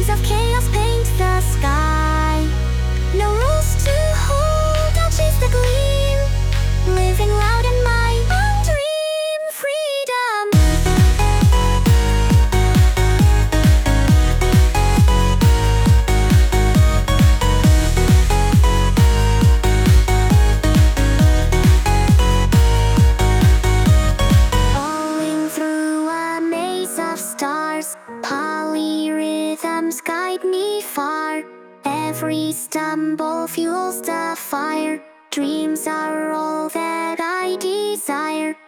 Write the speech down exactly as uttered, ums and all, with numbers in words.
Waves of chaos paint the sky. No rules to hold, I'll chase the gleam, living loud in my own dream. Freedom. Falling through a maze of stars, polyrhythms guide me far. Every stumble fuels the fire. Dreams are all that I desire.